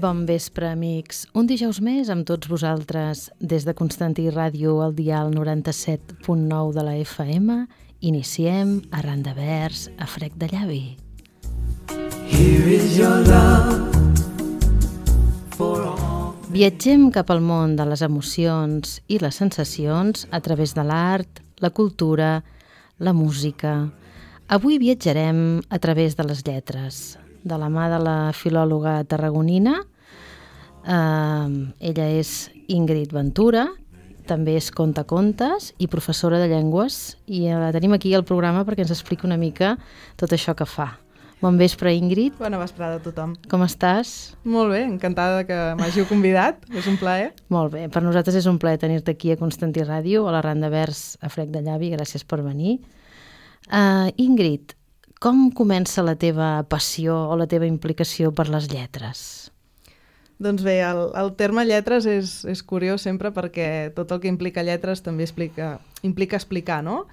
Bon vespre, amics. Un dijous més amb tots vosaltres des de Constantí Ràdio al dial 97.9 de la FM. Iniciem Arran de Vers a frec de llavi. Viatgem cap al món de les emocions i les sensacions a través de l'art, la cultura, la música. Avui viatjarem a través de les lletres, de la mà de la filòloga tarragonina. Ella és Ingrid Ventura, també és contacontes i professora de llengües, i la tenim aquí al programa perquè ens explica una mica tot això que fa. Bon vespre, Ingrid. Bona vesprada a tothom. Com estàs? Molt bé, encantada que m'hàgiu convidat, és un plaer. Molt bé, per nosaltres és un plaer tenir-te aquí a Constantí Ràdio, a l'Arran de Vers a frec de llavi, gràcies per venir. Ingrid, com comença la teva passió o la teva implicació per les lletres? Doncs bé, el terme lletres és curiós sempre perquè tot el que implica lletres també implica explicar, no?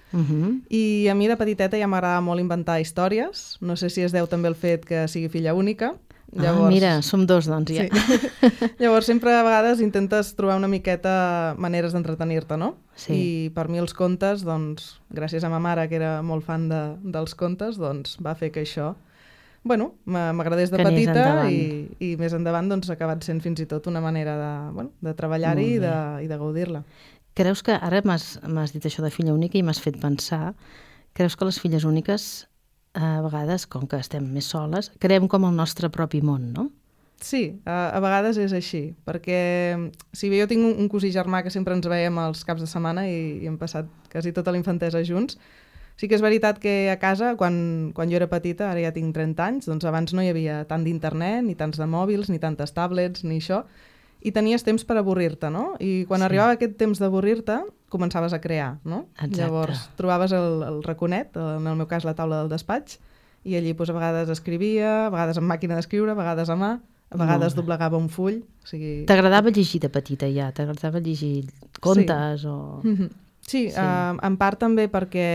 I a mi de petiteta ja m'agradava molt inventar històries. No sé si es deu també el fet que sigui filla única. Llavors, mira, som dos, doncs, ja. Sí. Llavors, sempre a vegades intentes trobar una miqueta maneres d'entretenir-te, no? Sí. I per mi els contes, doncs, gràcies a ma mare, que era molt fan dels contes, doncs va fer que això, bueno, m'agradés de petita i més endavant doncs, ha acabat sent fins i tot una manera de treballar-hi i de gaudir-la. Creus que, ara m'has dit això de filla única i m'has fet pensar, creus que les filles úniques a vegades, com que estem més soles, creem com el nostre propi món, no? Sí, a vegades és així, perquè si bé jo tinc un cosí germà que sempre ens veiem els caps de setmana i hem passat quasi tota la infantesa junts, sí que és veritat que a casa, quan jo era petita, ara ja tinc 30 anys, doncs abans no hi havia tant d'internet, ni tants de mòbils, ni tantes tablets, ni això, i tenies temps per avorrir-te, no? I quan arribava aquest temps d'avorrir-te, començaves a crear, no? Exacte. Llavors trobaves el raconet, en el meu cas la taula del despatx, i allí doncs, a vegades escrivia, a vegades amb màquina d'escriure, a vegades a mà, a vegades doblegava un full. O sigui... T'agradava llegir de petita ja? T'agradava llegir contes? Sí. O... Sí, en part també perquè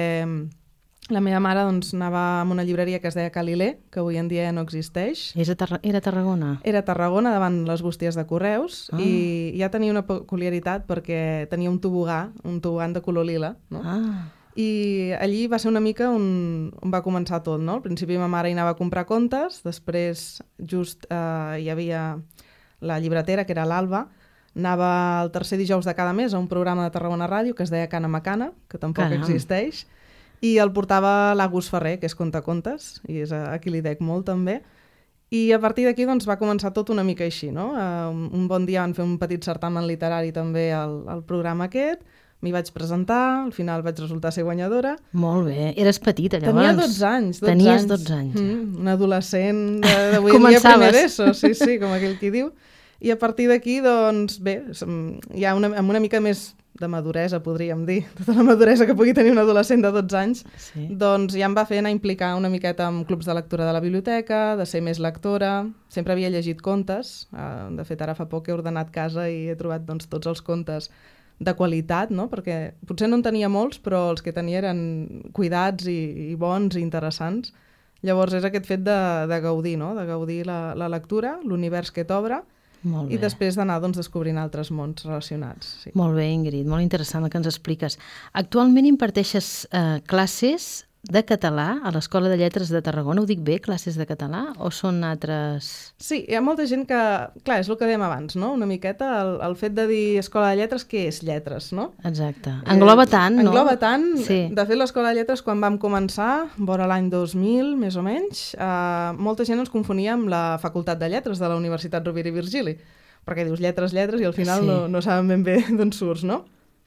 la meva mare doncs, anava a una llibreria que es deia Calilé, que avui en dia ja no existeix. Era a Tarragona? Era a Tarragona, davant les bústies de Correus, i ja tenia una peculiaritat perquè tenia un tobogan de color lila, no? I allí va ser una mica on va començar tot, no? Al principi ma mare hi anava a comprar contes, després just hi havia la llibretera, que era l'Alba, anava el tercer dijous de cada mes a un programa de Tarragona Ràdio que es deia Cana Macana, que tampoc existeix, i el portava l'Agus Ferrer, que és contacontes, i és a qui li dec molt també. I a partir d'aquí doncs, va començar tot una mica així, no? Un bon dia van fer un petit certamen literari també al programa aquest, m'hi vaig presentar, al final vaig resultar ser guanyadora. Molt bé, eres petita llavors. Tenia 12 anys. Tenies 12 anys. Un adolescent d'avui en dia primer d'ESO, sí, com aquell qui diu. I a partir d'aquí, doncs, bé, ja amb una mica més de maduresa, podríem dir, tota la maduresa que pugui tenir un adolescent de 12 anys, sí. Doncs ja em va fer anar a implicar una miqueta en clubs de lectura de la biblioteca, de ser més lectora, sempre havia llegit contes, de fet ara fa poc he ordenat casa i he trobat doncs, tots els contes de qualitat, no? Perquè potser no en tenia molts, però els que tenia eren cuidats i bons i interessants. Llavors és aquest fet de gaudir, no? De gaudir la lectura, l'univers que t'obre, i després d'anar doncs, descobrint altres mons relacionats. Sí. Molt bé, Ingrid, molt interessant el que ens expliques. Actualment imparteixes classes de català a l'Escola de Lletres de Tarragona. Ho dic bé, classes de català, o són altres...? Sí, hi ha molta gent que... Clar, és el que dèiem abans, no? Una miqueta el fet de dir Escola de Lletres, què és lletres, no? Exacte. Engloba tant, no? Engloba tant. Sí. De fet, l'Escola de Lletres, quan vam començar, vora l'any 2000, més o menys, molta gent ens confonia amb la Facultat de Lletres de la Universitat Rovira i Virgili, perquè dius lletres, lletres, i al final no saben ben bé d'on surts, no?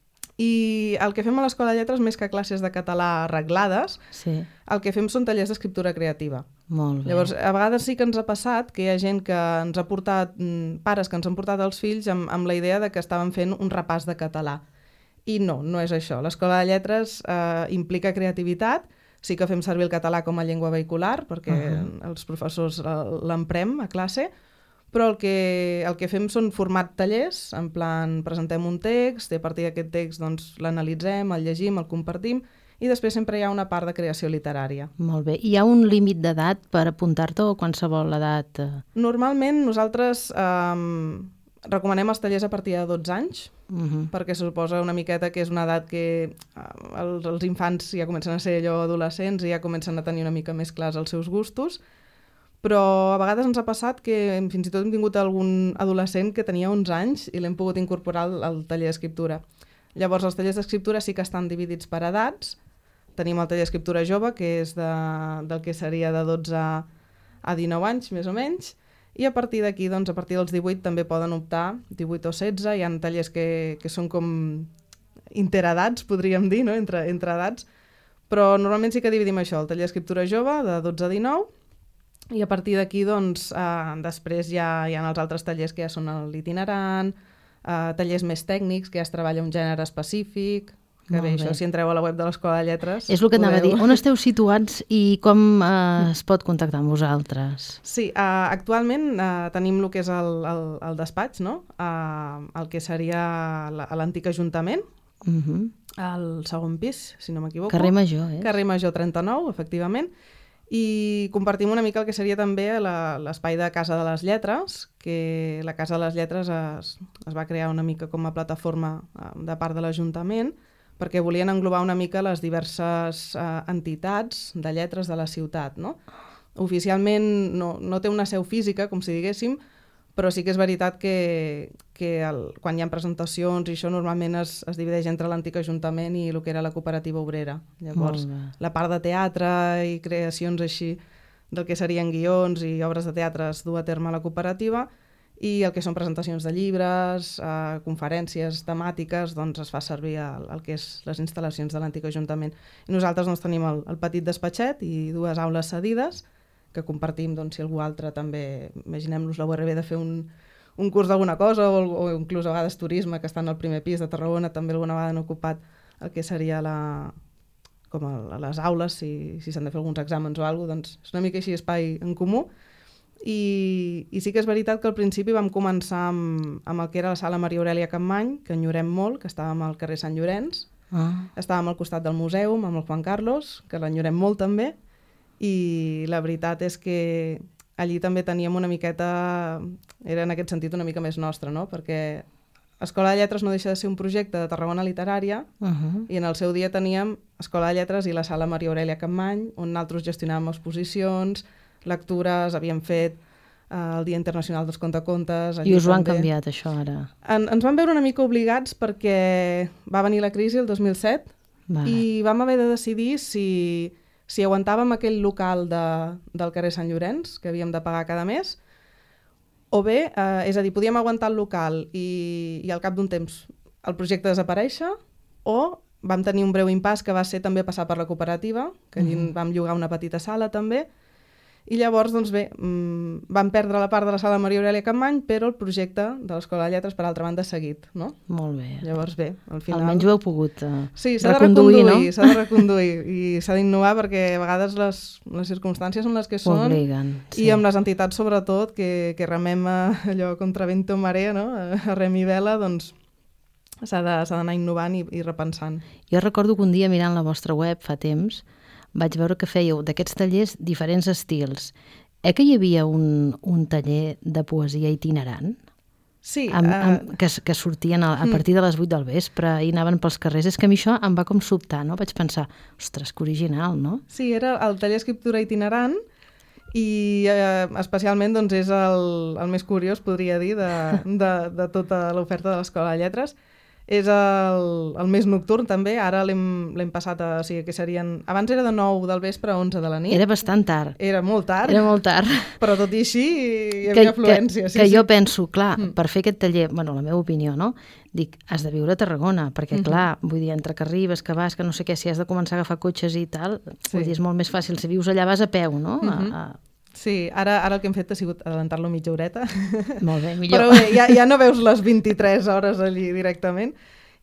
I el que fem a l'Escola de Lletres, més que classes de català arreglades, el que fem són tallers d'escriptura creativa. Molt bé. Llavors, a vegades sí que ens ha passat que hi ha gent que ens ha portat, pares que ens han portat els fills amb la idea de que estaven fent un repàs de català. I no és això. L'Escola de Lletres implica creativitat, sí que fem servir el català com a llengua vehicular, perquè els professors l'emprem a classe, però el que fem són format tallers, en plan presentem un text, i a partir d'aquest text doncs, l'analitzem, el llegim, el compartim, i després sempre hi ha una part de creació literària. Molt bé. Hi ha un límit d'edat per apuntar-te o qualsevol edat? Normalment nosaltres recomanem els tallers a partir de 12 anys, perquè suposa una miqueta que és una edat que els infants ja comencen a ser allò adolescents i ja comencen a tenir una mica més clars els seus gustos, però a vegades ens ha passat que fins i tot hem tingut algun adolescent que tenia 11 anys i l'hem pogut incorporar al taller d'escriptura. Llavors els tallers d'escriptura sí que estan dividits per edats. Tenim el taller d'escriptura jove, que és del que seria de 12 a 19 anys, més o menys, i a partir d'aquí, doncs, a partir dels 18 també poden optar, 18 o 16, hi ha tallers que són com interedats, podríem dir, no? entre edats, però normalment sí que dividim això, el taller d'escriptura jove, de 12 a 19, i a partir d'aquí, doncs, després ja hi ha els altres tallers que ja són l'itinerant, tallers més tècnics, que ja es treballa un gènere específic, que bé, això, si entreu a la web de l'Escola de Lletres... És el que anava a dir. On esteu situats i com es pot contactar amb vosaltres? Sí, actualment tenim el que és el despatx, no? El que seria l'antic Ajuntament, al segon pis, si no m'equivoco. Carrer Major, Carrer Major 39, efectivament. I compartim una mica el que seria també l'espai de Casa de les Lletres, que la Casa de les Lletres es va crear una mica com a plataforma de part de l'Ajuntament, perquè volien englobar una mica les diverses entitats de lletres de la ciutat, no? Oficialment no té una seu física, com si diguéssim, però sí que és veritat que quan hi ha presentacions i això normalment es divideix entre l'antic Ajuntament i el que era la cooperativa obrera. Llavors, la part de teatre i creacions així del que serien guions i obres de teatre es du a terme a la cooperativa, i el que són presentacions de llibres, conferències temàtiques, doncs es fa servir el que és les instal·lacions de l'antic Ajuntament. I nosaltres doncs, tenim el petit despatxet i dues aules cedides que compartim, doncs, si algú altre també, imaginem-nos la URB de fer un curs d'alguna cosa o inclús a vegades turisme, que estan al primer pis de Tarragona, també alguna vegada han ocupat el que seria les aules, si s'han de fer alguns exàmens o alguna cosa, doncs és una mica així espai en comú. I sí que és veritat que al principi vam començar amb el que era la sala Maria Aurèlia Capmany, que enyorem molt, que estàvem al carrer Sant Llorenç, estàvem al costat del museu amb el Juan Carlos, que l'enyorem molt també, i la veritat és que allí també teníem una miqueta, era en aquest sentit una mica més nostra, no? Perquè Escola de Lletres no deixa de ser un projecte de Tarragona Literària, i en el seu dia teníem Escola de Lletres i la sala Maria Aurèlia Capmany, on nosaltres gestionàvem exposicions, lectures, havíem fet el Dia Internacional dels Contacontes... I us ho han canviat, això, ara? Ens vam veure una mica obligats perquè va venir la crisi el 2007 i vam haver de decidir si aguantàvem aquell local del carrer Sant Llorenç, que havíem de pagar cada mes, o bé, és a dir, podíem aguantar el local i al cap d'un temps el projecte desaparèixer, o vam tenir un breu impàs que va ser també passar per la cooperativa, que allí vam llogar una petita sala també, i llavors, doncs bé, vam perdre la part de la sala Maria Aurèlia Capmany, però el projecte de l'Escola de Lletres, per altra banda, ha seguit, no? Molt bé. Llavors, bé, al final... Almenys ho heu pogut sí, reconduir, no? S'ha de reconduir i s'ha d'innovar perquè a vegades les circumstàncies són les que són. Obliguen, sí. I amb les entitats, sobretot, que remem allò contra vento marea, no? A rem i vela, doncs s'ha d'anar innovant i repensant. Jo recordo que un dia, mirant la vostra web fa temps, vaig veure que fèieu d'aquests tallers diferents estils. Que hi havia un taller de poesia itinerant? Sí. Que sortien a partir de les 8 del vespre i anaven pels carrers. És que a mi això em va com sobtar, no? Vaig pensar, ostres, que original, no? Sí, era el taller d'escriptura itinerant i especialment doncs, és el més curiós, podria dir, de tota l'oferta de l'Escola de Lletres. És el més nocturn també, ara l'hem passat a... O sigui, que serien... Abans era de 9 del vespre a 11 de la nit. Era bastant tard. Era molt tard. Era molt tard. Però tot i així hi havia afluència. Que jo penso, clar, per fer aquest taller, bueno, la meva opinió, no? Dic, has de viure a Tarragona, perquè clar, vull dir, entre que arribes, que vas, que no sé què, si has de començar a agafar cotxes i tal, vull dir, és molt més fàcil. Si vius allà vas a peu, no? Sí, ara el que hem fet ha sigut adelantar-lo mitja horeta. Molt bé, millor. Però bé, ja no veus les 23 hores allí directament.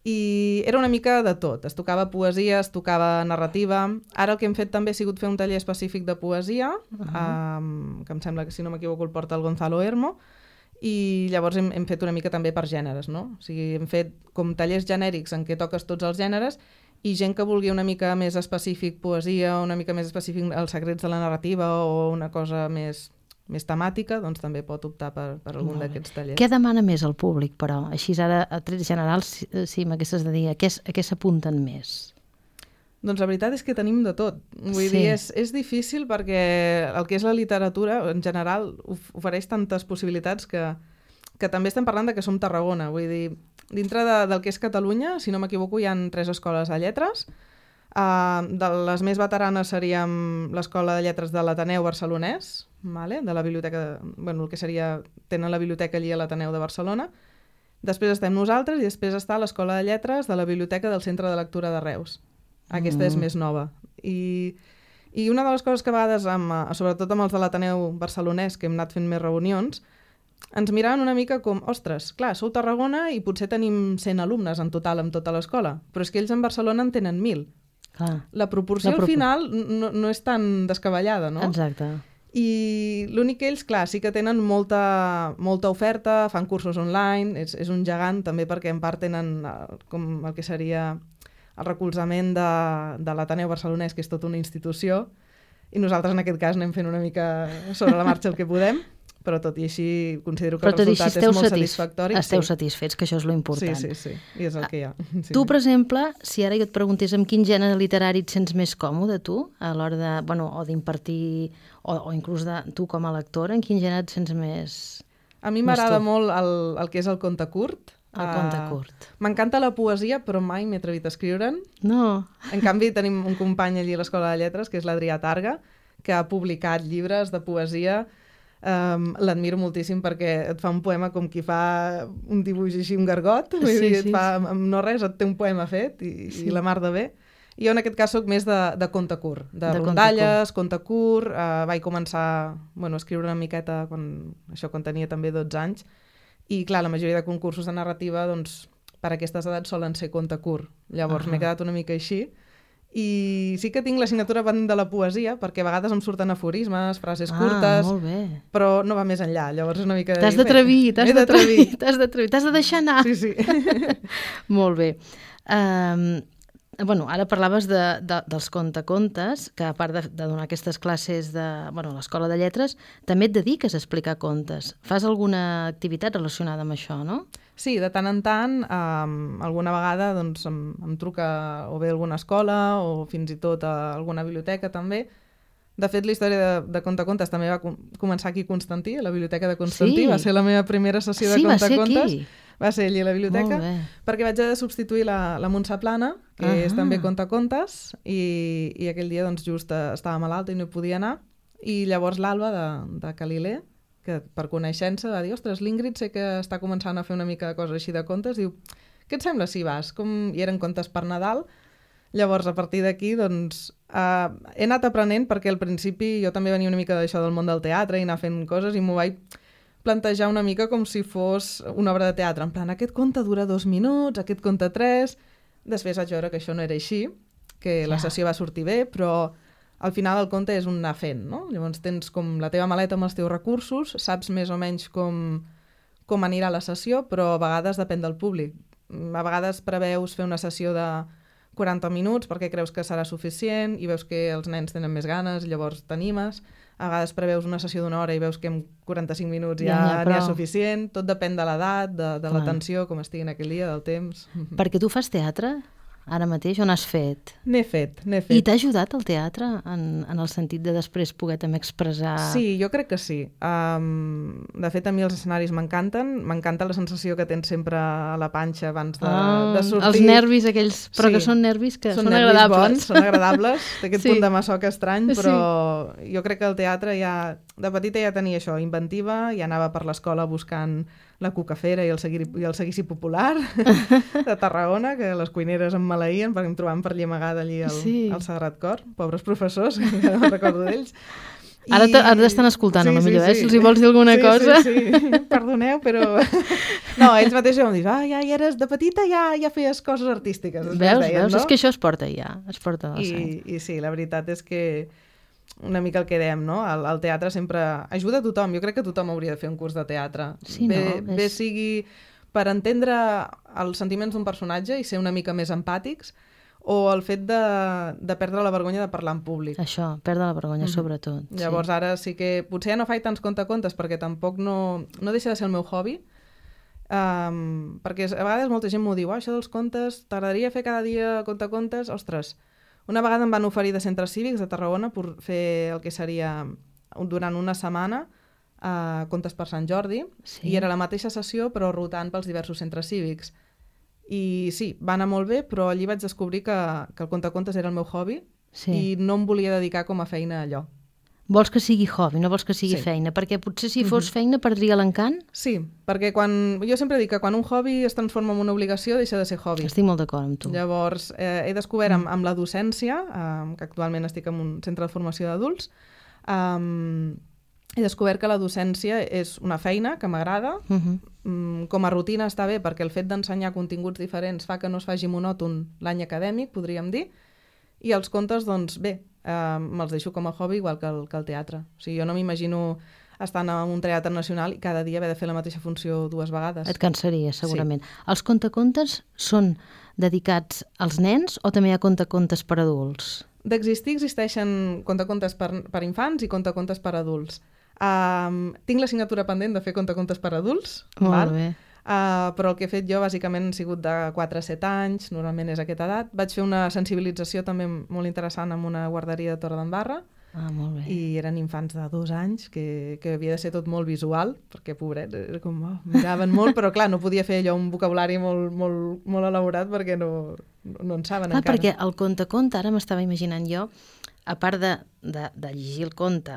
I era una mica de tot. Es tocava poesia, es tocava narrativa. Ara el que hem fet també ha sigut fer un taller específic de poesia, que em sembla que, si no m'equivoco, el porta el Gonzalo Hermo, i llavors hem fet una mica també per gèneres, no? O sigui, hem fet com tallers genèrics en què toques tots els gèneres i gent que vulgui una mica més específic poesia, una mica més específic els secrets de la narrativa o una cosa més temàtica, doncs també pot optar per algun d'aquests tallers. Què demana més el públic, però? Així ara, a trets generals, si m'haguessis de dir, a què s'apunten més? Doncs la veritat és que tenim de tot. Vull dir, és difícil perquè el que és la literatura, en general, ofereix tantes possibilitats que també estem parlant de que som Tarragona. Vull dir, dintre del que és Catalunya, si no m'equivoco, hi ha 3 escoles de lletres. De les més veteranes seríem l'Escola de Lletres de l'Ateneu Barcelonès, de la biblioteca, el que seria, tenen la biblioteca allí a l'Ateneu de Barcelona. Després estem nosaltres i després està l'Escola de Lletres de la Biblioteca del Centre de Lectura de Reus. Aquesta és més nova. I una de les coses que a vegades, sobretot amb els de l'Ateneu barcelonès, que hem anat fent més reunions, ens miraven una mica com, ostres, clar, sou Tarragona i potser tenim 100 alumnes en total amb tota l'escola, però és que ells en Barcelona en tenen 1.000. La proporció al final no és tan descabellada, no? Exacte. I l'únic que ells, clar, sí que tenen molta oferta, fan cursos online, és un gegant també perquè en part tenen com el que seria el recolzament de l'Ateneu Barcelonès, que és tota una institució, i nosaltres en aquest cas anem fent una mica sobre la marxa el que podem, però tot i així considero que el resultat és molt satisfactori. Esteu satisfets, que això és lo important. Sí, i és el que hi ha. Tu, per exemple, si ara jo et preguntés amb quin gènere literari et sents més còmode, tu, a l'hora de, o d'impartir, o inclús de tu com a lectora, en quin gènere et sents més... A mi m'agrada molt el que és el conte curt. El conte curt. M'encanta la poesia, però mai m'he atrevit a escriure'n. No. En canvi, tenim un company allí a l'Escola de Lletres, que és l'Adrià Targa, que ha publicat llibres de poesia. L'admiro moltíssim perquè et fa un poema com qui fa un dibuix així, un gargot, et fa amb no res, et té un poema fet i la mar de bé. I jo en aquest cas soc més de conte curt, de rondalles, conte curt. Vaig començar a escriure una miqueta quan tenia també 12 anys i clar, la majoria de concursos de narrativa doncs, per aquestes edats solen ser conte curt. Llavors m'he quedat una mica així. I sí que tinc l'assignatura pendent de la poesia, perquè a vegades em surten aforismes, frases curtes, molt bé. Però no va més enllà, llavors és una mica... T'has d'atrevir, t'has de deixar anar. Sí. Molt bé. Ara parlaves dels contacontes, que a part de donar aquestes classes de l'Escola de Lletres, també et dediques a explicar contes. Fas alguna activitat relacionada amb això, no? Sí, de tant en tant, alguna vegada doncs, em truca o bé alguna escola o fins i tot a alguna biblioteca també. De fet, la història de contacontes també va començar aquí a Constantí, a la biblioteca de Constantí. Va ser la meva primera sessió de contacontes. Va ser allí a la biblioteca, perquè vaig haver de substituir la Montse Plana, que és també contacontes, i aquell dia doncs, just estava malalta i no hi podia anar. I llavors l'Alba de Calilé, que per coneixença va dir, ostres, l'Ingrid sé que està començant a fer una mica de cosa així de contes, diu, què et sembla si vas? I eren contes per Nadal. Llavors, a partir d'aquí, doncs, he anat aprenent, perquè al principi jo també venia una mica d'això del món del teatre i anar fent coses, i m'ho vaig plantejar una mica com si fos una obra de teatre, en plan, aquest conte dura 2 minuts, aquest conte 3... Després vaig veure que això no era així, que la sessió va sortir bé, però al final el conte és un anar fent, no? Llavors tens com la teva maleta amb els teus recursos, saps més o menys com anirà la sessió, però a vegades depèn del públic. A vegades preveus fer una sessió de 40 minuts perquè creus que serà suficient i veus que els nens tenen més ganes, llavors t'animes. A vegades preveus una sessió d'1 hora i veus que en 45 minuts ja n'hi ha suficient. Tot depèn de l'edat, de l'atenció, com estigui en aquell dia, del temps. Perquè tu fas teatre ara mateix, on has fet? N'he fet. I t'ha ajudat el teatre en el sentit de després poder també expressar... Sí, jo crec que sí. De fet, a mi els escenaris m'encanten. M'encanta la sensació que tens sempre a la panxa abans de sortir. Els nervis aquells, però que són nervis que són agradables. Bons, són agradables, d'aquest punt de masoc estrany, però jo crec que el teatre ja... De petita ja tenia això, inventiva, ja anava per l'escola buscant la cucafera i el seguici popular de Tarragona, que les cuineres em maleïen perquè em trobaven per allà amagada allí al Sagrat Cor. Pobres professors, que no recordo d'ells. Ara t'estan escoltant, potser, si els hi vols dir alguna cosa. Sí. Perdoneu, però... No, ells mateixos em diuen, ja eres de petita, ja feies coses artístiques. Veus? És que això es porta ja, es porta a la sang. I sí, la veritat és que una mica el que dèiem, no? El teatre sempre ajuda a tothom. Jo crec que tothom hauria de fer un curs de teatre. Sí, bé sigui per entendre els sentiments d'un personatge i ser una mica més empàtics, o el fet de perdre la vergonya de parlar en públic. Això, perdre la vergonya, sobretot. Llavors ara sí que potser ja no faig tants contacontes perquè tampoc no deixa de ser el meu hobby, perquè a vegades molta gent m'ho diu, això dels contes, t'agradaria fer cada dia contacontes? Ostres, una vegada em van oferir de centres cívics de Tarragona per fer el que seria durant una setmana contes per Sant Jordi, i era la mateixa sessió però rotant pels diversos centres cívics. I sí, va anar molt bé, però allí vaig descobrir que el contacontes era el meu hobby i no em volia dedicar com a feina a allò. Vols que sigui hobby, no vols que sigui feina, perquè potser si fos feina perdria l'encant? Sí, perquè jo sempre dic que quan un hobby es transforma en una obligació deixa de ser hobby. Estic molt d'acord amb tu. Llavors, he descobert amb la docència, que actualment estic en un centre de formació d'adults, he descobert que la docència és una feina que m'agrada, com a rutina està bé perquè el fet d'ensenyar continguts diferents fa que no es faci monòton l'any acadèmic, podríem dir, i els contes, doncs bé, me'ls deixo com a hobby igual que el teatre. O sigui, jo no m'imagino estant en un teatre nacional i cada dia haver de fer la mateixa funció 2 vegades. Et cansaria, segurament. Sí. Els contacontes són dedicats als nens o també hi ha contacontes per adults? D'existir existeixen contacontes per infants i contacontes per adults. Tinc l'assignatura pendent de fer contacontes per adults, molt bé. Però el que he fet jo bàsicament ha sigut de 4 a 7 anys, normalment és aquesta edat. Vaig fer una sensibilització també molt interessant amb una guarderia de Torredembarra, molt bé. I eren infants de 2 anys que havia de ser tot molt visual, perquè pobrets, era com, miraven molt, però clar, no podia fer allò un vocabulari molt, molt, molt elaborat perquè no en saben encara. Perquè el conte, ara m'estava imaginant jo, a part de llegir el conte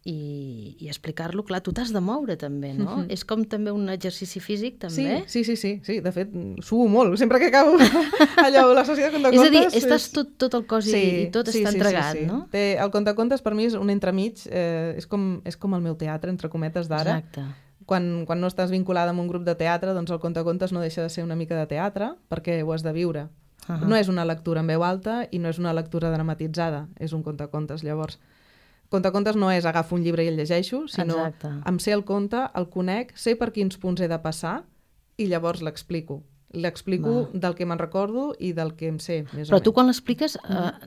i explicar-lo, clar, tu t'has de moure també, no? És com també un exercici físic, també? Sí. De fet, suo molt. Sempre que acabo allò, la sessió de contacontes... És a dir, estàs tot el cos i tot està entregat, no? El contacontes per mi és un entremig, és com el meu teatre, entre cometes d'ara. Exacte. Quan no estàs vinculada amb un grup de teatre, doncs el contacontes no deixa de ser una mica de teatre, perquè ho has de viure. No és una lectura en veu alta i no és una lectura dramatitzada, és un contacontes, llavors. Contacontes no és agafo un llibre i el llegeixo, sinó em sé el conte, el conec, sé per quins punts he de passar i llavors l'explico. L'explico del que me'n recordo i del que em sé, més o menys. Però tu quan l'expliques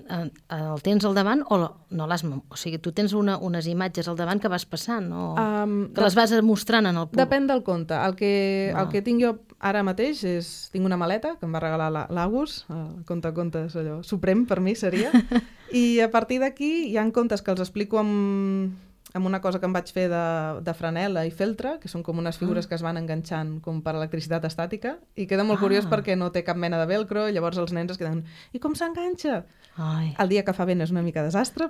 el tens al davant o no l'has... O sigui, tu tens unes imatges al davant que vas passant o que les vas mostrant en el públic? Depèn del conte. El que tinc jo ara mateix és... Tinc una maleta que em va regalar l'Agus, contacontes allò suprem per mi seria, i a partir d'aquí hi ha contes que els explico amb una cosa que em vaig fer de franel·la i feltre, que són com unes figures que es van enganxant com per electricitat estàtica, i queda molt curiós perquè no té cap mena de velcro, i llavors els nens es queden, i com s'enganxa? El dia que fa vent és una mica desastre,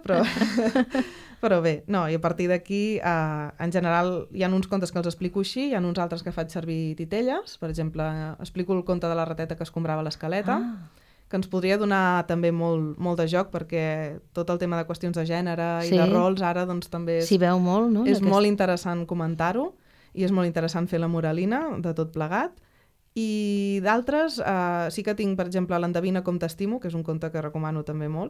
però bé, no, i a partir d'aquí, en general, hi ha uns contes que els explico així, hi ha uns altres que faig servir titelles, per exemple, explico el conte de la rateta que escombrava l'escaleta, que ens podria donar també molt de joc, perquè tot el tema de qüestions de gènere i de rols ara doncs també s'hi veu molt, no? És molt interessant comentar-ho i és molt interessant fer la moralina de tot plegat. I d'altres, sí que tinc, per exemple, l'Endevina com t'estimo, que és un conte que recomano també molt.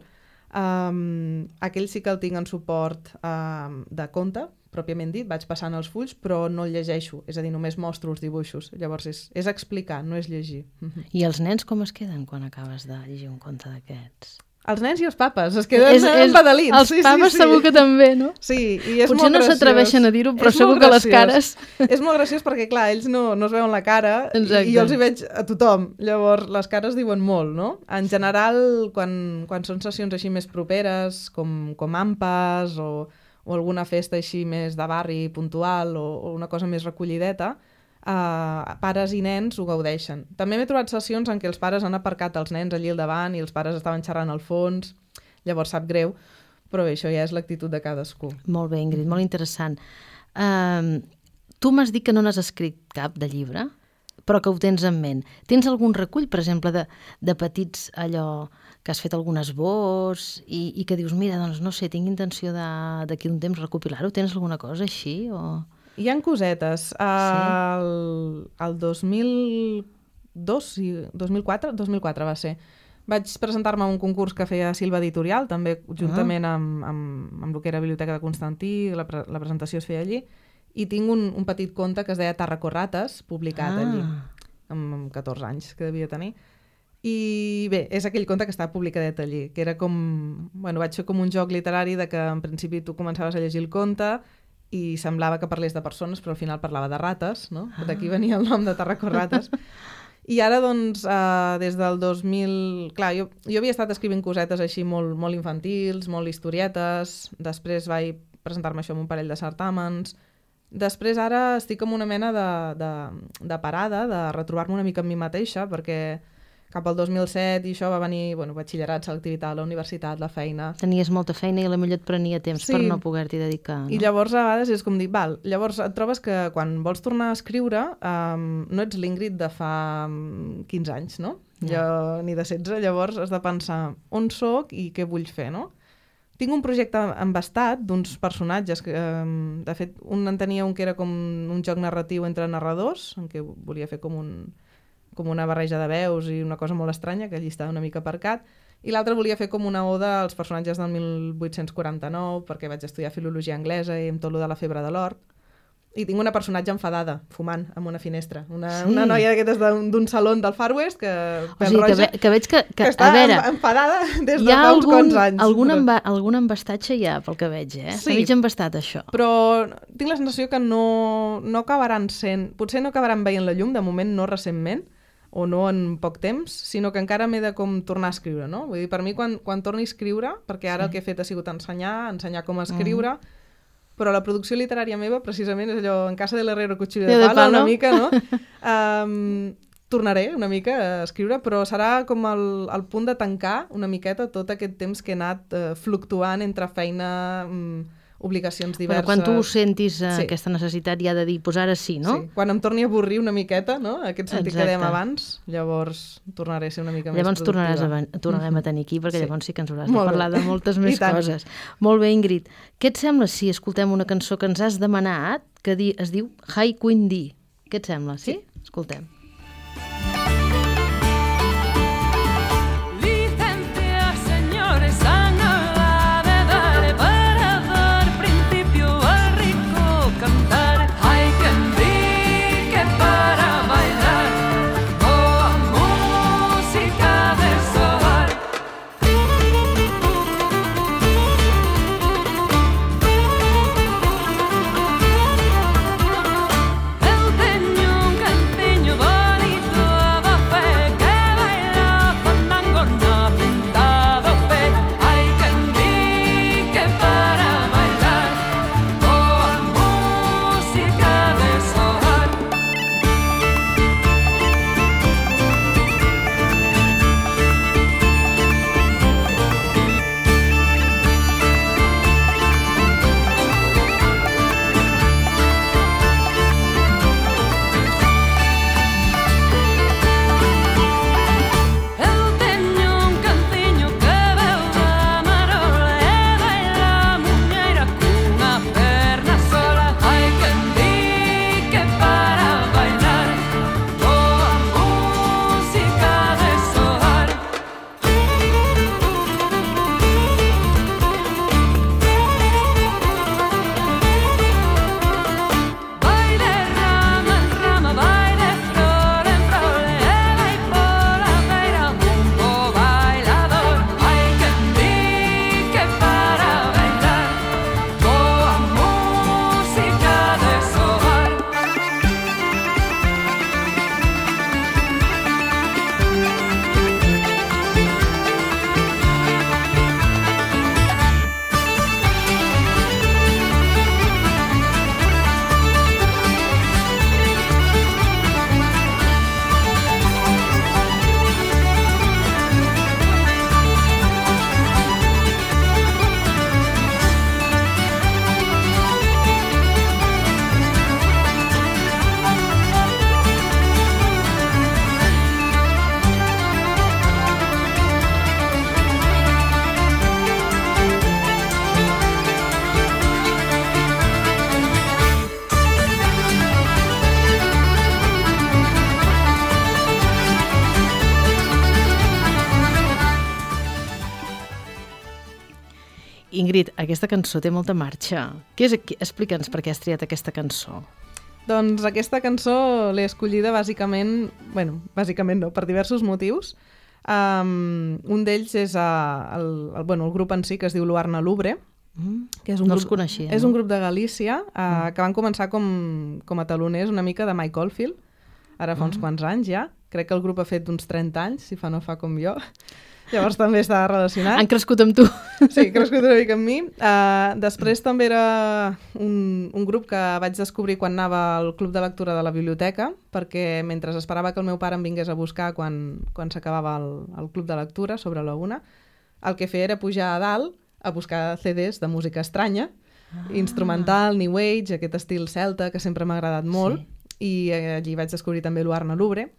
Aquell sí que el tinc en suport de conte, pròpiament dit, vaig passant els fulls, però no el llegeixo, és a dir, només mostro els dibuixos. Llavors és explicar, no és llegir. I els nens com es queden quan acabes de llegir un conte d'aquests? Els nens i els papes es queden embadalits. Els papes segur que també, no? Sí, i és potser molt graciós. No s'atreveixen a dir-ho, però segur que les cares... És molt graciós perquè, clar, ells no es veuen la cara i jo els hi veig a tothom. Llavors, les cares diuen molt, no? En general, quan són sessions així més properes, com AMPAs o alguna festa així més de barri puntual o una cosa més recollideta, pares i nens ho gaudeixen. També m'he trobat sessions en què els pares han aparcat els nens allí al davant i els pares estaven xerrant al fons, llavors sap greu, però bé, això ja és l'actitud de cadascú. Molt bé, Ingrid, molt interessant. Tu m'has dit que no n'has escrit cap de llibre, però que ho tens en ment. Tens algun recull, per exemple, de petits allò que has fet algun esbós i que dius, mira, doncs no sé, tinc intenció d'aquí un temps recopilar-ho? Tens alguna cosa així? Hi ha cosetes. El 2004 va ser. Vaig presentar-me a un concurs que feia Silva Editorial, també juntament amb el que era Biblioteca de Constantí, la presentació es feia allí, i tinc un petit conte que es deia Tarraco Rates, publicat allí, amb 14 anys que devia tenir. I bé, és aquell conte que estava publicadet allí, que era com... Bueno, vaig fer com un joc literari de que en principi tu començaves a llegir el conte i semblava que parlés de persones, però al final parlava de rates, no? D'aquí venia el nom de Tarraco-rates. I ara, doncs, des del 2000... Clar, jo havia estat escrivint cosetes així molt infantils, molt historietes, després vaig presentar-me això en un parell de certàmens, després ara estic com una mena de parada, de retrobar-me una mica amb mi mateixa, perquè cap al 2007 i això va venir, batxillerat, selectivitat, la universitat, la feina... Tenies molta feina i potser et prenia temps per no poder-t'hi dedicar. No? I llavors a vegades és com dir, llavors et trobes que quan vols tornar a escriure no ets l'Ingrid de fa 15 anys, no? Ni de 16, llavors has de pensar on soc i què vull fer, no? Tinc un projecte embastat d'uns personatges que, de fet, un en tenia un que era com un joc narratiu entre narradors, en què volia fer com una barreja de veus i una cosa molt estranya, que allí estava una mica aparcat, i l'altre volia fer com una oda als personatges del 1849, perquè vaig estudiar filologia anglesa i amb tot lo de la febre de l'hort, i tinc una personatge enfadada, fumant, amb una finestra. Una noia d'aquestes d'un saló del Far West, que veig que està enfadada des de fa uns quants anys. Algun embastatge hi ha, pel que veig, eh? Sí. Mig embastat, això. Però tinc la sensació que no acabaran sent... Potser no acabaran veient la llum, de moment no recentment, o no en poc temps, sinó que encara m'he de com tornar a escriure, no? Vull dir, per mi, quan torni a escriure, perquè ara el que he fet ha sigut ensenyar com escriure, però la producció literària meva, precisament, és allò, en casa de l'herrero cuchillo de palo, una mica, no? Tornaré una mica a escriure, però serà com el punt de tancar una miqueta tot aquest temps que he anat fluctuant entre feina, obligacions diverses... Quan tu sentis aquesta necessitat ja de dir, pues ara sí, no? Sí, quan em torni a avorrir una miqueta, no? Aquest sentit que dèiem abans, llavors tornaré a ser una mica més productiva. Llavors tornarem a tenir aquí, perquè llavors sí que ens hauràs de parlar de moltes més coses. Molt bé, Ingrid. Què et sembla si escoltem una cançó que ens has demanat, que es diu Hi Queen D? Què et sembla, sí? Escoltem. Ingrid, aquesta cançó té molta marxa. Explica'ns per què has triat aquesta cançó. Doncs aquesta cançó l'he escollida bàsicament no, per diversos motius. Un d'ells és el grup en si, que es diu Luarna Lubre, que és un No grup, els coneixia, és no? un grup de Galícia que van començar com a taloners una mica de Mike Oldfield, ara fa uns quants anys ja. Crec que el grup ha fet uns 30 anys, si fa no fa com jo. Llavors també està relacionat. Han crescut amb tu. Sí, he crescut una mica amb mi. Després també era un grup que vaig descobrir quan anava al club de lectura de la biblioteca, perquè mentre esperava que el meu pare em vingués a buscar quan s'acabava el club de lectura sobre la 1, el que feia era pujar a dalt a buscar CDs de música estranya, instrumental, new age, aquest estil celta que sempre m'ha agradat molt, i allí vaig descobrir també Luarna Lubre.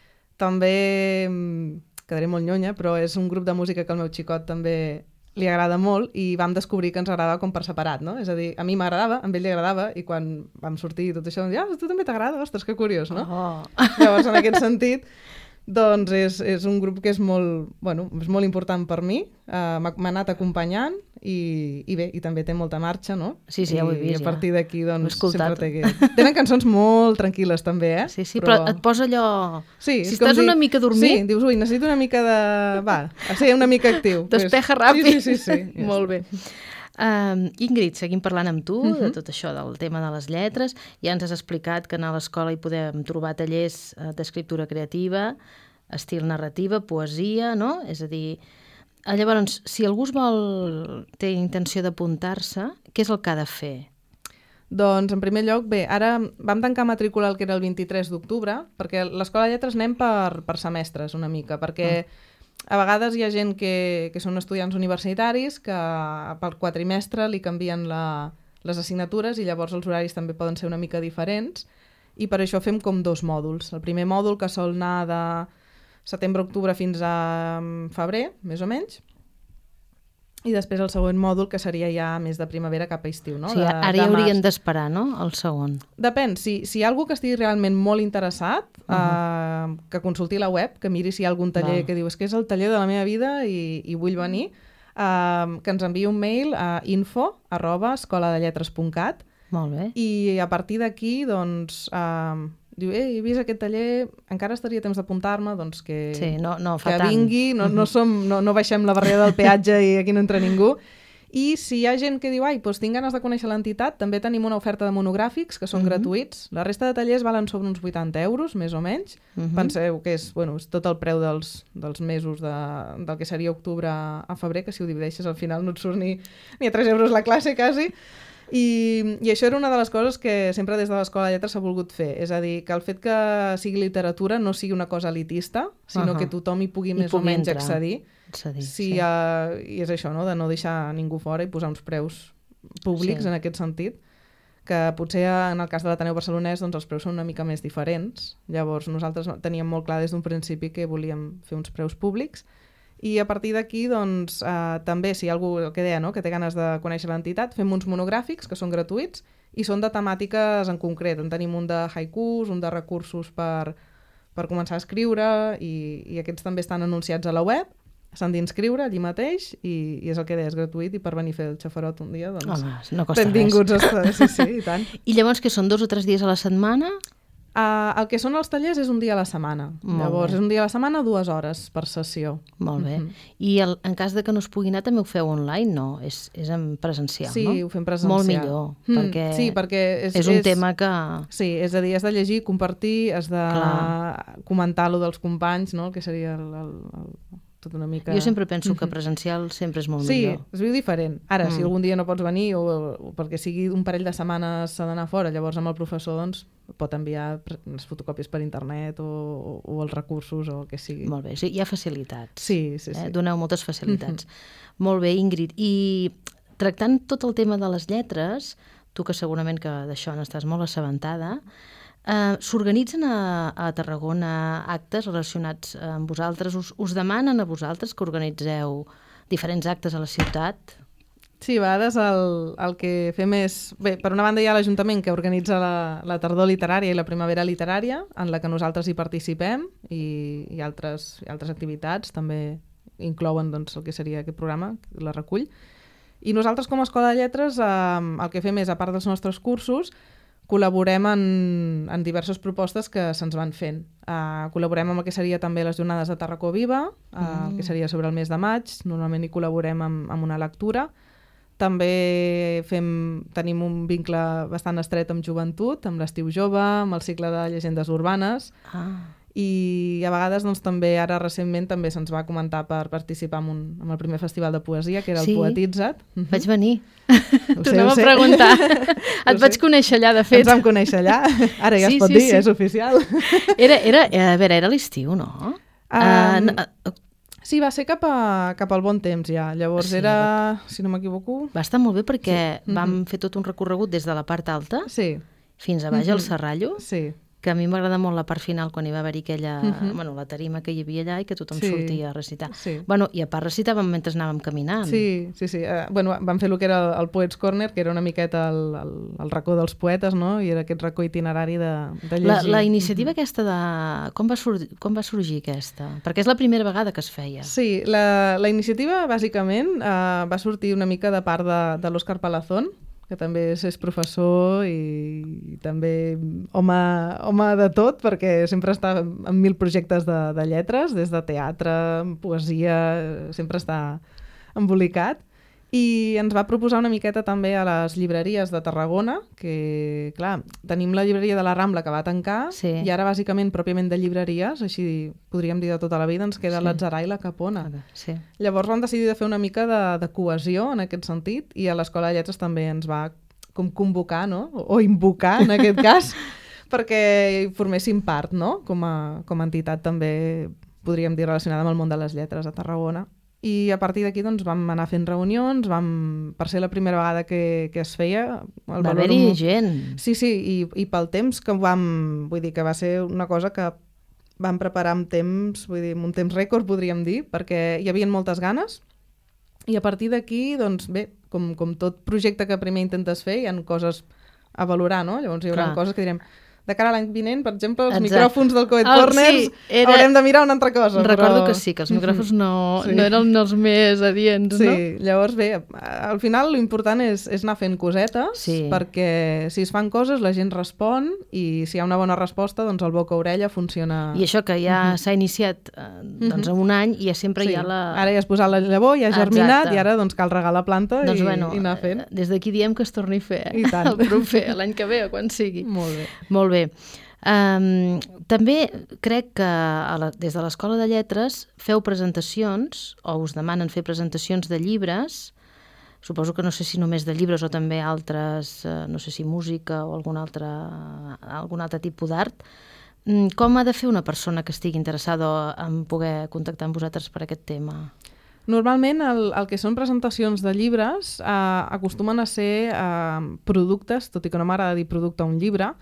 També quedaré molt nyonya, però és un grup de música que al meu xicot també li agrada molt i vam descobrir que ens agradava com per separat, no? És a dir, a mi m'agradava, a ell li agradava, i quan vam sortir i tot això, vam dir, a tu també t'agrada? Ostres, que curiós, no? Llavors, en aquest sentit, doncs és un grup que és molt important per mi, m'ha anat acompanyant i bé, i també té molta marxa, no? Sí, ja ho he vist, I a partir d'aquí, doncs, sempre té... Tenen cançons molt tranquil·les, també, eh? Sí, però et posa allò... Sí, si estàs una mica dormit... Sí, dius, ui, necessito una mica de... Va, a ser una mica actiu. Despeja ràpid. Sí. Molt bé. Ingrid, seguim parlant amb tu de tot això del tema de les lletres. Ja ens has explicat que a l'escola hi podem trobar tallers d'escriptura creativa, estil narrativa, poesia, no? És a dir, llavors, si algú té intenció d'apuntar-se, què és el que ha de fer? Doncs, en primer lloc, bé, ara vam tancar matrícula el que era el 23 d'octubre, perquè a l'Escola de Lletres anem per semestres una mica, perquè a vegades hi ha gent que són estudiants universitaris que pel quatrimestre li canvien les assignatures i llavors els horaris també poden ser una mica diferents, i per això fem com 2 mòduls. El primer mòdul, que sol anar de setembre-octubre fins a febrer, més o menys, i després el següent mòdul, que seria ja més de primavera cap a estiu, no? Sí, ara ja haurien d'esperar, no?, el segon. Depèn, si hi ha algú que estigui realment molt interessat, que consulti la web, que miri si hi ha algun taller que diu, és que és el taller de la meva vida i vull venir, que ens enviï un mail a info@escoladelletres.cat. Molt bé. I a partir d'aquí, doncs, diu, he vist aquest taller, encara estaria temps d'apuntar-me, doncs que vingui, no baixem la barrera del peatge i aquí no entra ningú. I si hi ha gent que diu, doncs tinc ganes de conèixer l'entitat, també tenim una oferta de monogràfics que són gratuïts. La resta de tallers valen sobre uns 80 euros, més o menys. Penseu que és tot el preu dels mesos del que seria octubre a febrer, que si ho divideixes al final no et surt ni a 3 euros la classe, quasi. I això era una de les coses que sempre des de l'Escola de Lletres s'ha volgut fer. És a dir, que el fet que sigui literatura no sigui una cosa elitista, sinó que tothom hi pugui més o menys accedir. I és això, no?, de no deixar ningú fora i posar uns preus públics en aquest sentit, que potser en el cas de l'Ateneu Barcelonès doncs els preus són una mica més diferents. Llavors nosaltres teníem molt clar des d'un principi que volíem fer uns preus públics. I a partir d'aquí, doncs, també, si hi ha algú, el que deia, no?, que té ganes de conèixer l'entitat, fem uns monogràfics que són gratuïts i són de temàtiques en concret. En tenim un de haikus, un de recursos per començar a escriure, i aquests també estan anunciats a la web. S'han d'inscriure allí mateix i és el que deia, és gratuït, i per venir a fer el xafarot un dia, doncs... Home, no costa benvinguts res. Sí, i tant. I llavors, que són 2 o 3 dies a la setmana? El que són els tallers és un dia a la setmana. Llavors, és un dia a la setmana, 2 hores per sessió. Molt bé. I en cas de que no es pugui anar, també ho feu online, no? És en presencial, no? Sí, ho fem presencial. Molt millor, perquè és un tema que... Sí, és a dir, has de llegir, compartir, has de comentar lo dels companys, no?, el que seria tot una mica... Jo sempre penso que presencial sempre és molt millor. Sí, es viu diferent. Ara, si algun dia no pots venir o perquè sigui un parell de setmanes s'ha d'anar fora, llavors amb el professor doncs pot enviar les fotocòpies per internet o els recursos o el que sigui. Molt bé, hi ha facilitats. Sí. Doneu moltes facilitats. Molt bé, Ingrid. I tractant tot el tema de les lletres, tu que segurament que d'això n'estàs molt assabentada, s'organitzen a Tarragona actes relacionats amb vosaltres? Us demanen a vosaltres que organitzeu diferents actes a la ciutat? Sí, a vegades el que fem és... Bé, per una banda hi ha l'Ajuntament que organitza la tardor literària i la primavera literària, en la que nosaltres hi participem, i altres activitats també inclouen doncs, el que seria aquest programa, la recull. I nosaltres com a Escola de Lletres el que fem és, a part dels nostres cursos, col·laborem en diverses propostes que se'ns van fent. Col·laborem amb el que seria també les jornades de Tarracó Viva, que seria sobre el mes de maig. Normalment hi col·laborem amb una lectura. També tenim un vincle bastant estret amb joventut, amb l'Estiu Jove, amb el cicle de llegendes urbanes. I a vegades doncs, també ara recentment també se'ns va comentar per participar en el primer festival de poesia, que era el Poetitza't. Vaig venir. T'anava a preguntar. Et vaig conèixer allà, de fet. Ens vam conèixer allà. Ara ja es pot dir, és oficial. Era l'estiu, no? Sí, va ser cap al bon temps ja. Llavors era, si no m'equivoco... Va estar molt bé perquè vam fer tot un recorregut des de la part alta fins a baix al Serrallo. Sí. Que a mi m'agrada molt la part final quan hi va haver-hi aquella... la tarima que hi havia allà i que tothom sortia a recitar. I a part recitàvem mentre anàvem caminant. Sí. Vam fer el que era el Poets Corner, que era una miqueta el racó dels poetes, no? I era aquest racó itinerari de llegir. La iniciativa aquesta de... Com va sorgir aquesta? Perquè és la primera vegada que es feia. Sí, la iniciativa, bàsicament, va sortir una mica de part de l'Òscar Palazón, que també és professor i també home de tot, perquè sempre està en 1000 projectes de lletres, des de teatre, poesia, sempre està embolicat. I ens va proposar una miqueta també a les llibreries de Tarragona, que, clar, tenim la llibreria de la Rambla que va tancar, i ara, bàsicament, pròpiament de llibreries, així podríem dir de tota la vida, ens queda l'Atzarà i la Capona. Llavors vam decidir de fer una mica de cohesió en aquest sentit, i a l'Escola de Lletres també ens va convocar, no? O invocar, en aquest cas, perquè forméssim part, no? Com a entitat també, podríem dir, relacionada amb el món de les lletres a Tarragona. I a partir d'aquí doncs, vam anar fent reunions, per ser la primera vegada que es feia... Va haver-hi gent. Sí, i pel temps que vull dir que va ser una cosa que vam preparar amb temps, vull dir, amb un temps rècord, podríem dir, perquè hi havia moltes ganes, i a partir d'aquí, doncs bé, com tot projecte que primer intentes fer, hi ha coses a valorar, no? Llavors hi haurà coses que direm... De cara a l'any vinent, per exemple, els micròfons del Poets Corners haurem de mirar una altra cosa. Recordo que sí, que els micròfons no eren els més adients, no? Sí, llavors bé, al final l'important és anar fent cosetes, perquè si es fan coses la gent respon i si hi ha una bona resposta, doncs el boca a orella funciona. I això que ja s'ha iniciat en un any i ja sempre hi ha la... Ara ja has posat la llavor, ja ha germinat i ara doncs cal regar la planta i anar fent. Des d'aquí diem que es torni a fer, I tant. el proper, l'any que ve o quan sigui. Molt bé. Molt bé. També crec que des de l'Escola de Lletres feu presentacions o us demanen fer presentacions de llibres, suposo que no sé si només de llibres o també altres, no sé si música o algun altre tipus d'art. Com ha de fer una persona que estigui interessada en poder contactar amb vosaltres per aquest tema? Normalment el que són presentacions de llibres acostumen a ser productes, tot i que no m'agrada dir producte a un llibre,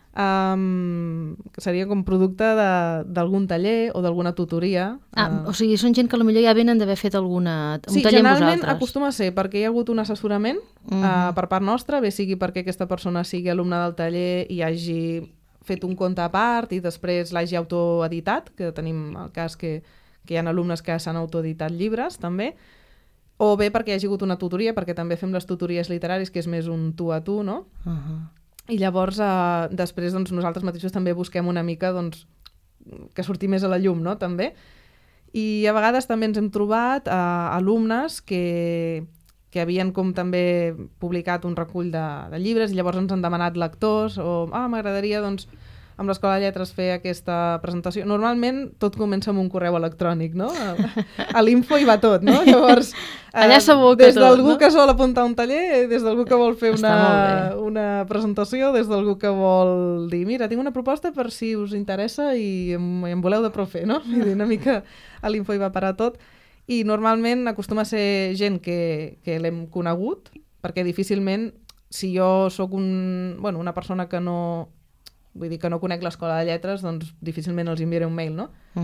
que seria com producte d'algun taller o d'alguna tutoria. O sigui, són gent que potser ja venen d'haver fet un taller amb vosaltres. Sí, generalment acostuma a ser perquè hi ha hagut un assessorament per part nostra, bé sigui perquè aquesta persona sigui alumne del taller i hagi fet un conte a part i després l'hagi autoeditat, que tenim el cas que hi ha alumnes que s'han autoeditat llibres també, o bé perquè hi hagi hagut una tutoria, perquè també fem les tutories literàries, que és més un tu a tu, no? I llavors després doncs, nosaltres mateixos també busquem una mica doncs, que surti més a la llum, no? També. I a vegades també ens hem trobat alumnes que havien com també publicat un recull de llibres i llavors ens han demanat lectors o m'agradaria doncs amb l'Escola de Lletres fer aquesta presentació. Normalment tot comença amb un correu electrònic, no? A l'info hi va tot, no? Llavors, allà s'aboca des d'algú que sol apuntar un taller, des d'algú que vol fer una presentació, des d'algú que vol dir, mira, tinc una proposta per si us interessa i em voleu de profe, no? I una mica a l'info hi va parar tot. I normalment acostuma a ser gent que l'hem conegut, perquè difícilment, si jo sóc una persona que no... Vull dir que no conec l'Escola de Lletres, doncs difícilment els enviaré un mail, no?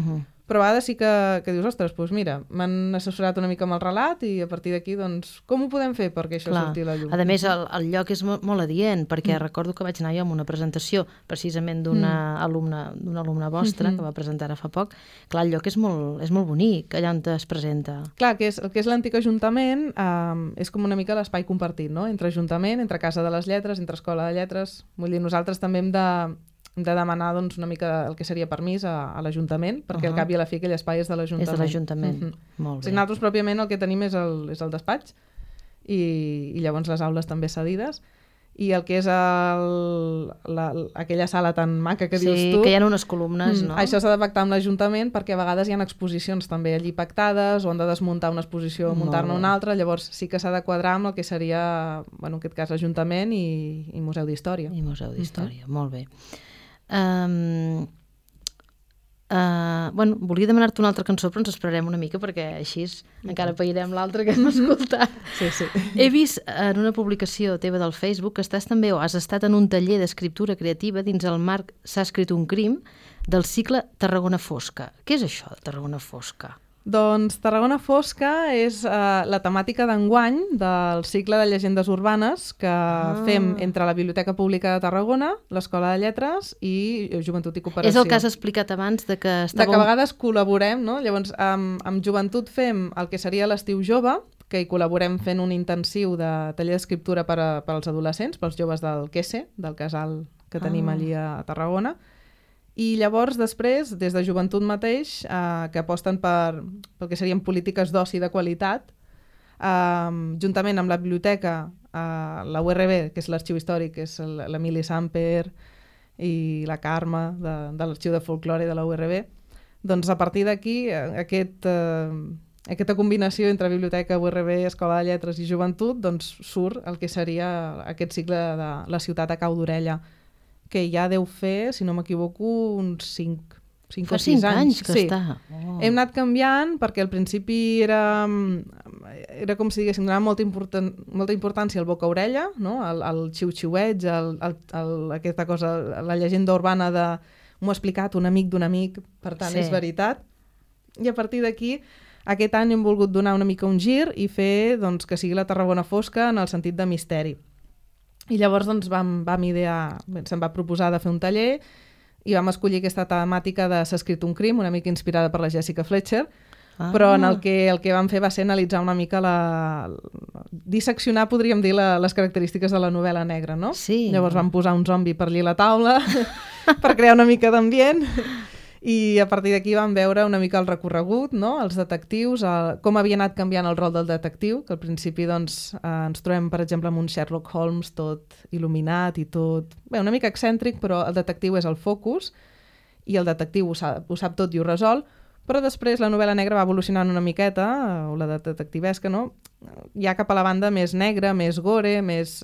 però a vegades sí que dius, ostres, doncs mira, m'han assessorat una mica amb el relat i a partir d'aquí, doncs, com ho podem fer perquè això surti a la llum? A més, el lloc és molt adient, perquè recordo que vaig anar jo amb una presentació precisament d'una alumna vostra, que va presentar ara fa poc. Clar, el lloc és molt bonic, allà on es presenta. Clar, el que és l'antic Ajuntament és com una mica l'espai compartit, no? Entre Ajuntament, entre Casa de les Lletres, entre Escola de Lletres. Vull dir, nosaltres també hem de demanar doncs, una mica el que seria permís a l'Ajuntament, perquè al cap i a la fi aquell espai és de l'Ajuntament. És de l'Ajuntament, molt bé. Nosaltres pròpiament el que tenim és el despatx i llavors les aules també cedides i el que és aquella sala tan maca que dius tu... Sí, que hi ha unes columnes, no? Això s'ha de pactar amb l'Ajuntament perquè a vegades hi ha exposicions també allí pactades o han de desmuntar una exposició o muntar-ne una altra, llavors sí que s'ha de quadrar amb el que seria, en aquest cas, Ajuntament i Museu d'Història. I Museu d'Història, molt bé. Volia demanar-te una altra cançó, però ens esperarem una mica perquè així encara pairem l'altra que hem escoltat. Sí. He vist en una publicació teva del Facebook que estàs també o has estat en un taller d'escriptura creativa dins el marc S'ha escrit un crim del cicle Tarragona Fosca. Què és això de Tarragona Fosca? Doncs Tarragona Fosca és la temàtica d'enguany del cicle de llegendes urbanes que fem entre la Biblioteca Pública de Tarragona, l'Escola de Lletres i Joventut i Cooperació. És el que has explicat abans de que estàvem... De que a vegades col·laborem, no? Llavors, amb Joventut fem el que seria l'Estiu Jove, que hi col·laborem fent un intensiu de taller d'escriptura per als adolescents, pels joves del QESE, del casal que tenim allí a Tarragona. I llavors, després, des de Joventut mateix, que aposten pel que serien polítiques d'oci de qualitat, juntament amb la biblioteca, la URB, que és l'Arxiu Històric, que és l'Emili Samper i la Carme, de l'Arxiu de Folklore de la URB, doncs a partir d'aquí, aquesta combinació entre biblioteca, URB, Escola de Lletres i Joventut, doncs surt el que seria aquest cicle de la ciutat a cau d'orella, que ja deu fer, si no m'equivoco, uns 5 o 6 anys. Fa 5 anys que està. Hem anat canviant perquè al principi era com si diguéssim, donava molta importància al boca-orella, no? El xiu-xiueig, aquesta cosa, la llegenda urbana de m'ho ha explicat un amic d'un amic, per tant és veritat. I a partir d'aquí, aquest any hem volgut donar una mica un gir i fer doncs, que sigui la Tarragona Fosca en el sentit de misteri. I llavors doncs, vam idear, se'm va proposar de fer un taller i vam escollir aquesta temàtica de S'ha escrit un crim, una mica inspirada per la Jessica Fletcher, però en el que vam fer va ser analitzar una mica disseccionar, podríem dir, les característiques de la novel·la negra, no? Sí. Llavors vam posar un zombi per allí a la taula per crear una mica d'ambient i a partir d'aquí vam veure una mica el recorregut, no? Els detectius, com havia anat canviant el rol del detectiu, que al principi doncs, ens trobem, per exemple, amb un Sherlock Holmes tot il·luminat i tot... Bé, una mica excèntric, però el detectiu és el focus i el detectiu ho sap tot i ho resol, però després la novel·la negra va evolucionant una miqueta, o la detectivesca, no? Ja cap a la banda més negra, més gore, més...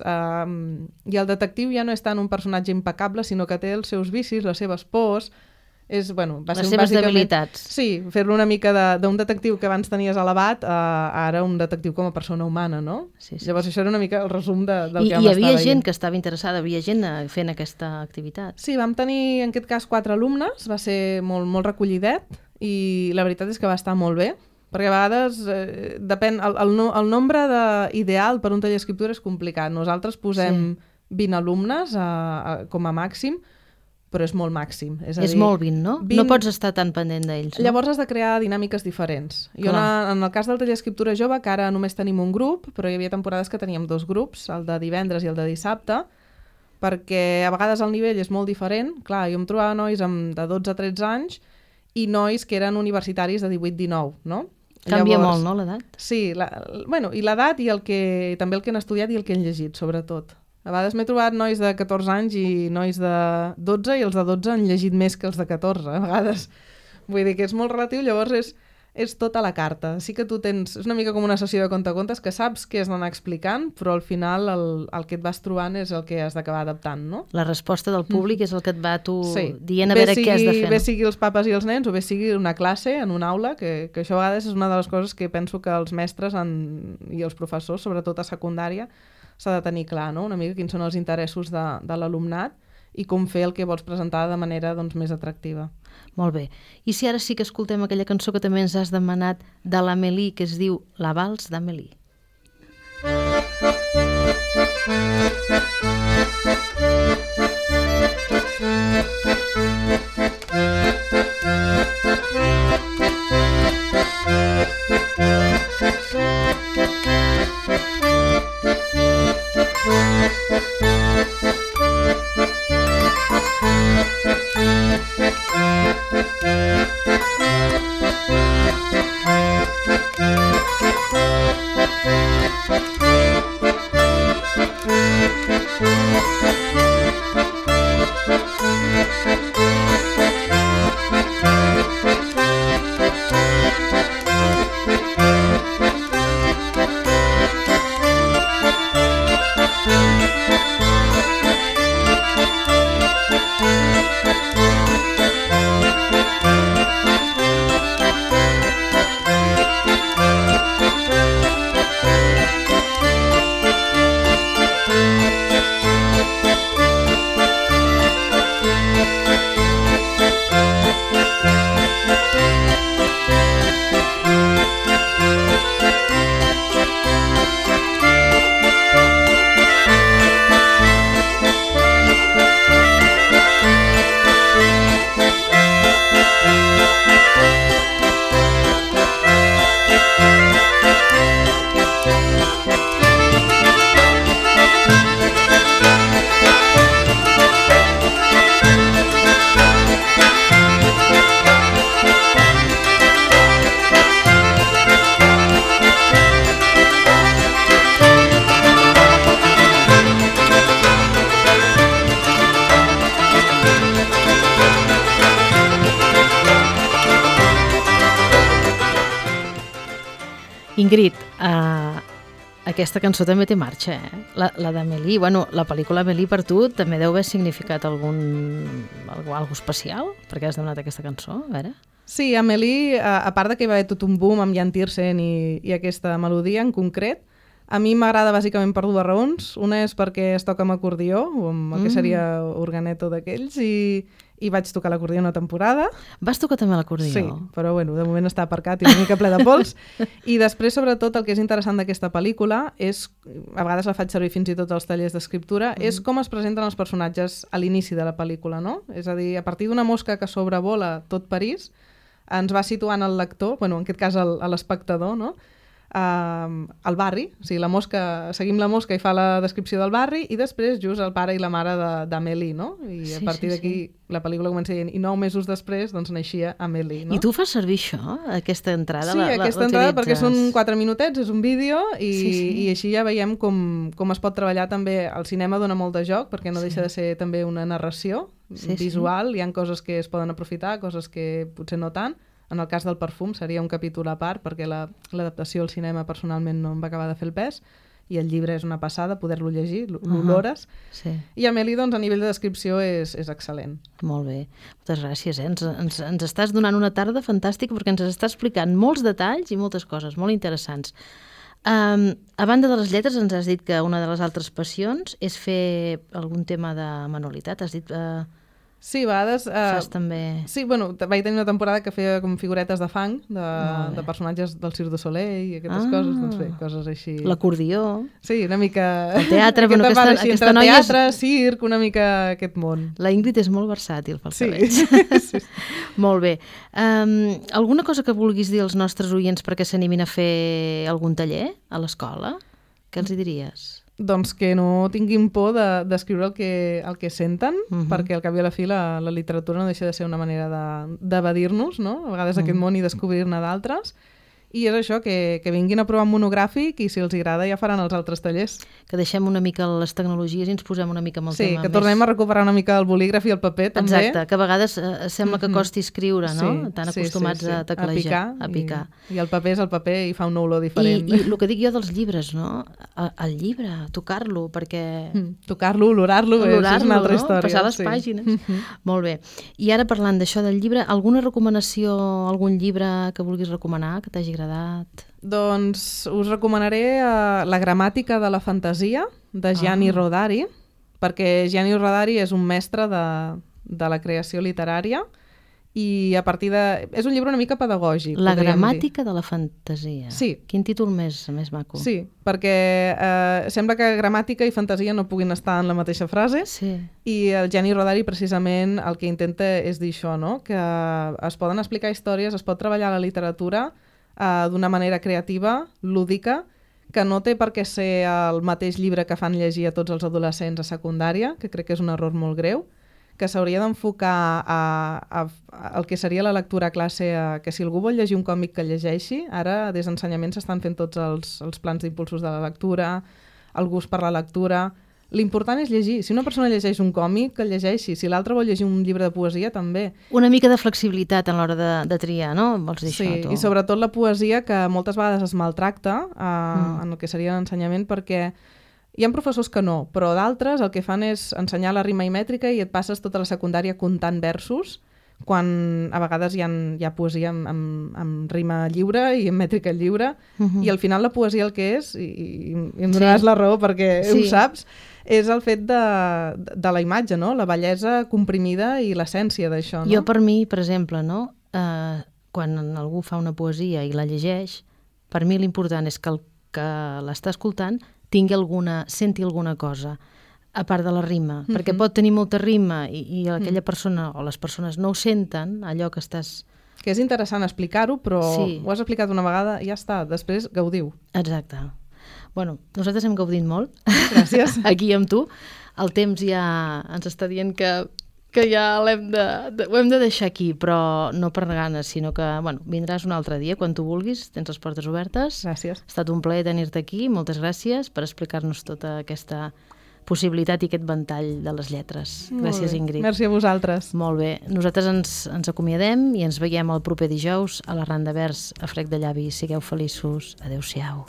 I el detectiu ja no és tant un personatge impecable, sinó que té els seus vicis, les seves pors... Les seves debilitats. Sí, fer-lo una mica d'un detectiu que abans tenies elevat a ara un detectiu com a persona humana, no? Sí. Llavors això era una mica el resum del que vam estar veient. I hi havia gent veient. Que estava interessada, havia gent fent aquesta activitat. Sí, vam tenir en aquest cas 4 alumnes, va ser molt, molt recollidet i la veritat és que va estar molt bé, perquè a vegades depèn, el nombre ideal per un taller d'escriptura és complicat. Nosaltres posem 20 alumnes com a màxim, però és molt màxim. És molt 20, no? 20... No pots estar tan pendent d'ells, no? Llavors has de crear dinàmiques diferents. Jo en el cas del taller d'escriptura jove, que ara només tenim un grup, però hi havia temporades que teníem 2 grups, el de divendres i el de dissabte, perquè a vegades el nivell és molt diferent. Clar, jo em trobava nois de 12 a 13 anys i nois que eren universitaris de 18-19, no? Canvia molt, no, l'edat? Sí, i l'edat i també el que han estudiat i el que han llegit, sobretot. A vegades m'he trobat nois de 14 anys i nois de 12 i els de 12 han llegit més que els de 14, a vegades. Vull dir que és molt relatiu, llavors és tot a la carta. Sí que tu tens... És una mica com una sessió de contacontes que saps què has d'anar explicant, però al final el que et vas trobant és el que has d'acabar adaptant, no? La resposta del públic és el que et va dient a veure què has de fer. Bé sigui els papes i els nens o bé sigui una classe en una aula, que això a vegades és una de les coses que penso que els mestres i els professors, sobretot a secundària, s'ha de tenir clar, no? Una mica quins són els interessos de l'alumnat i com fer el que vols presentar de manera doncs, més atractiva. Molt bé. I si ara sí que escoltem aquella cançó que també ens has demanat de l'Amélie, que es diu La Vals d'Amélie. Ingrid, aquesta cançó també té marxa, eh? La d'Amélie, bueno, la pel·lícula Amélie per tu també deu haver significat algo especial? Per què has demanat aquesta cançó? A veure. Sí, Amélie, a part de que hi va haver tot un boom amb Jan Tiersen i aquesta melodia en concret, a mi m'agrada bàsicament per dues raons. Una és perquè es toca amb acordió, o amb el que seria organeto d'aquells, i vaig tocar l'acordió una temporada. Vas tocar també l'acordió? Sí, però bueno, de moment està aparcat i una mica ple de pols. I després, sobretot, el que és interessant d'aquesta pel·lícula és, a vegades la faig servir fins i tot als tallers d'escriptura, és com es presenten els personatges a l'inici de la pel·lícula, no? És a dir, a partir d'una mosca que sobrevola tot París, ens va situant el lector, bueno, en aquest cas l'espectador, no? Al barri, o sigui, seguim la mosca i fa la descripció del barri i després just el pare i la mare d'Amélie, no? I a partir d'aquí la pel·lícula comença dient i 9 mesos després doncs naixia Amélie, no? I tu fas servir això, aquesta entrada? Sí, aquesta entrada perquè són 4 minutets, és un vídeo i així ja veiem com es pot treballar també. El cinema dona molt de joc perquè no deixa de ser també una narració visual, hi ha coses que es poden aprofitar, coses que potser no tant. En el cas del perfum seria un capítol a part perquè l'adaptació al cinema personalment no em va acabar de fer el pes i el llibre és una passada poder-lo llegir, l'olores. I Amélie, doncs, a nivell de descripció és excel·lent. Molt bé, moltes gràcies. Ens estàs donant una tarda fantàstica perquè ens estàs explicant molts detalls i moltes coses molt interessants. A banda de les lletres, ens has dit que una de les altres passions és fer algun tema de manualitat. Has dit... Sí, a vegades... Fas també... Sí, bueno, vaig tenir una temporada que feia com figuretes de fang, de personatges del Cirque du Soleil i aquestes coses, doncs bé, coses així... L'acordió... Sí, una mica... El teatre, bueno, aquesta noia... Teatre, circ, una mica aquest món. La Ingrid és molt versàtil, pel que veig. Sí. Molt bé. Alguna cosa que vulguis dir als nostres oients perquè s'animin a fer algun taller a l'escola? Què els hi diries? Doncs que no tinguin por d'escriure el que senten, perquè al cap i a la fi la literatura no deixa de ser una manera d'evadir-nos, no? A vegades aquest món i descobrir-ne d'altres. I és això, que vinguin a provar un monogràfic i si els agrada ja faran els altres tallers. Que deixem una mica les tecnologies i ens posem una mica amb el tema. Sí, que tornem a recuperar una mica el bolígraf i el paper també. Exacte, que a vegades sembla que costi escriure, no? Tan acostumats a teclejar, a picar. I el paper és el paper i fa una olor diferent. I el que dic jo dels llibres, no? El llibre, tocar-lo, perquè... Tocar-lo, olorar-lo, és una altra història. Passar les pàgines. Molt bé. I ara parlant d'això del llibre, alguna recomanació, algun llibre que vulguis recomanar, que t'hagi agradat? Doncs us recomanaré La gramàtica de la fantasia, de Gianni Rodari, perquè Gianni Rodari és un mestre de la creació literària i a partir de... És un llibre una mica pedagògic. La gramàtica de la fantasia. Sí. Quin títol més maco. Sí, perquè sembla que gramàtica i fantasia no puguin estar en la mateixa frase, sí. I el Gianni Rodari precisament el que intenta és dir això, no? Que es poden explicar històries, es pot treballar la literatura d'una manera creativa, lúdica, que no té per què ser el mateix llibre que fan llegir a tots els adolescents a secundària, que crec que és un error molt greu, que s'hauria d'enfocar al que seria la lectura a classe, que si algú vol llegir un còmic que llegeixi, ara des d'ensenyament s'estan fent tots els plans d'impulsos de la lectura, el gust per la lectura. L'important és llegir. Si una persona llegeix un còmic, que el llegeixi. Si l'altre vol llegir un llibre de poesia, també. Una mica de flexibilitat a l'hora de triar, no? Vols dir sí, això, tu? I sobretot la poesia, que moltes vegades es maltracta en el que seria l'ensenyament, perquè hi ha professors que no, però d'altres el que fan és ensenyar la rima i mètrica i et passes tota la secundària comptant versos, quan a vegades hi ha poesia amb rima lliure i amb mètrica lliure, i al final la poesia el que és, i em donaràs la raó perquè ho saps, és el fet de la imatge, no? La bellesa comprimida i l'essència d'això. No? Jo per mi, per exemple, no? Quan algú fa una poesia i la llegeix, per mi l'important és que el que l'està escoltant senti alguna cosa, a part de la rima, perquè pot tenir molta rima i aquella persona o les persones no ho senten, allò que estàs... Que és interessant explicar-ho, però ho has explicat una vegada i ja està, després gaudiu. Exacte. Bueno, nosaltres hem gaudit molt. Gràcies. Aquí amb tu. El temps ja ens està dient que ja ho hem de deixar aquí, però no per ganes, sinó que vindràs un altre dia, quan tu vulguis, tens les portes obertes. Gràcies. Ha estat un plaer tenir-te aquí, moltes gràcies per explicar-nos tota aquesta possibilitat i aquest ventall de les lletres. Gràcies, Ingrid. Merci a vosaltres. Molt bé. Nosaltres ens acomiadem i ens veiem el proper dijous a la Ran de Vers a Frec de Llavi. Sigueu feliços. Adéu-siau.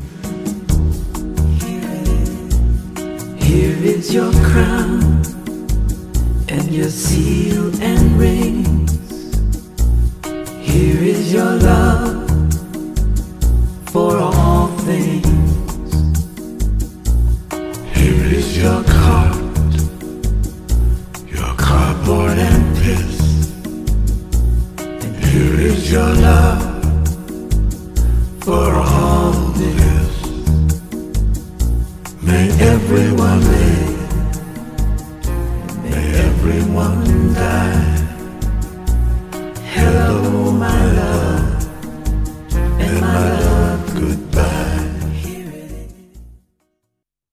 Here is your crown and your seal and rings. Here is your love for all things. Here is your cart, your cardboard and piss. And here is your love for all this. May everyone live, may everyone die. Hello, my love.